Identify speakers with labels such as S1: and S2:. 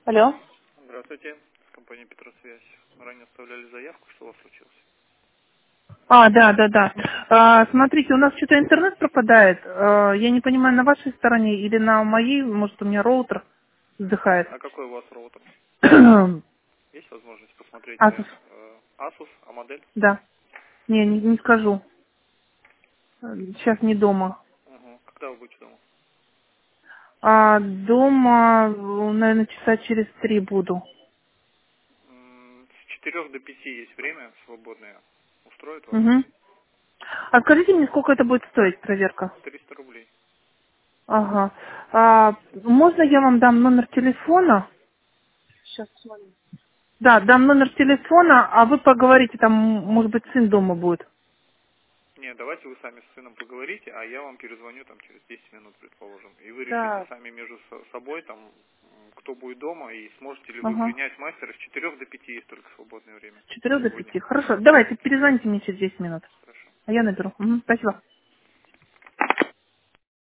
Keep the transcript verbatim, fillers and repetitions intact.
S1: Алло.
S2: Здравствуйте, с компанией Петросвязь. Ранее оставляли заявку, что у вас случилось?
S1: А, да, да, да. А, смотрите, у нас что-то интернет пропадает. А, я не понимаю, на вашей стороне или на моей, может, у меня роутер вздыхает.
S2: А какой у вас роутер?
S1: Asus.
S2: Есть возможность посмотреть э, э, Asus, а модель?
S1: Да. Не, не, не скажу. Сейчас не дома.
S2: Угу. Когда вы будете дома?
S1: А дома, наверное, часа через три буду.
S2: М, С четырех до пяти есть время свободное. Устроит вас?
S1: Угу. А скажите мне, сколько это будет стоить, проверка?
S2: Триста рублей.
S1: Ага. А, можно я вам дам номер телефона? Да, дам номер телефона, а вы поговорите, там, может быть, сын дома будет.
S2: Не, давайте вы сами с сыном поговорите, а я вам перезвоню там через десять минут, предположим. И вы решите
S1: Так.
S2: сами между со- собой, там, м, кто будет дома, и сможете ли вы
S1: Ага.
S2: принять мастера. С четырех до пяти есть только свободное время
S1: С четырех до
S2: сегодня.
S1: пяти. Хорошо, давайте, перезвоните мне через десять минут.
S2: Хорошо.
S1: А я наберу. Мгм, спасибо.